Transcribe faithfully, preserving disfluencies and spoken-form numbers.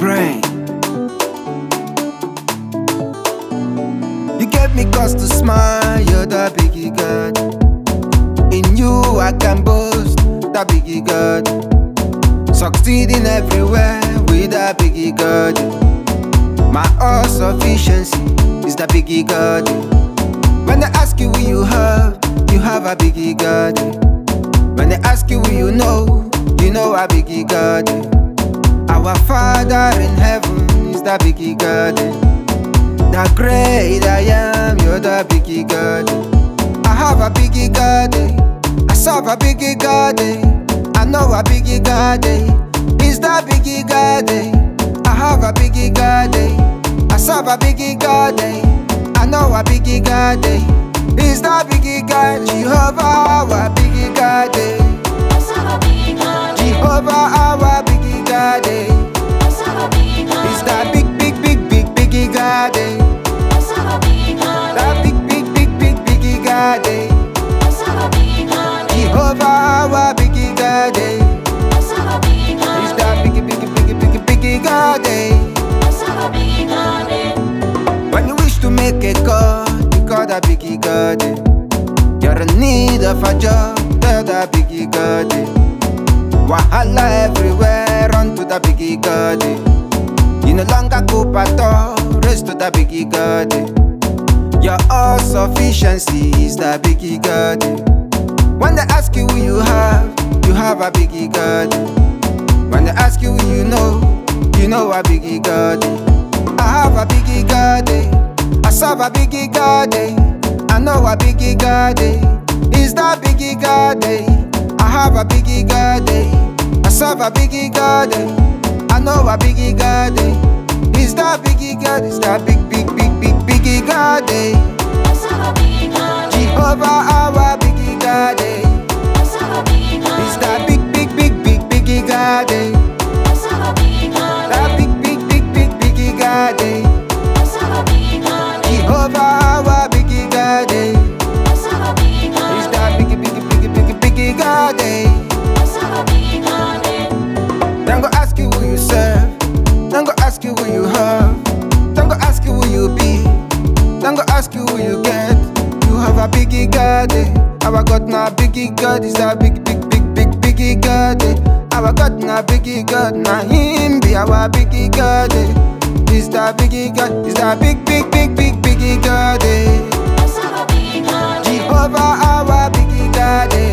brain. You gave me cause to smile, you're the biggie God. In you I can boast, the biggie God. Succeeding everywhere with the biggie God. My all sufficiency is the biggie God. When they ask you who you have, you have a biggie God. When they ask you who you know, you know a biggie God. Our Father in heaven is the biggie God. The great I am, you're the biggie God. I have a biggie God. I serve a biggie God. I know a biggie God. He's the biggie God. I have a biggie God. I serve a biggie God. I know a biggie God. He's the biggie God. Jehovah, our biggie God. Jehovah, our biggie God. He's the big, big, big, big, biggie God. The big, big, big, big, biggie God. Jehovah, our biggie God. He's the biggie, biggie, biggie, biggie, biggie God. When you wish to make a call, you call the biggie God. You're in need of a job, tell the biggie God. Wahala everywhere, run to the biggie God. You no longer go pato, race to the biggie God. Your all sufficiency is the biggie God. When they ask you who you have, you have a biggie God. When they ask you who you know, you know a biggie God. I have a biggie God. I serve a biggie God. I know a biggie God. He's the biggie God. I have a biggie God. I serve a biggie God. I know a biggie God. He's the biggie God. He's the big, big, big, big, biggie God. Jehovah, our biggie God. He's the big, big, big, big, biggie God. The big, big, big, big, biggie God. Jehovah, our biggie God. He's the biggie, biggie, biggie, biggie, biggie God. Don't go ask you who you serve. Don't go ask you who you have. Don't go ask you who you be. Don't go ask you who you get. You have a biggie God. Our God now biggie God is a big, big, big, big, biggie God. Our God now biggie God. Now him be our biggie God. He's the biggie God. He's the big, big, big, big, biggie God. Jehovah our biggie God.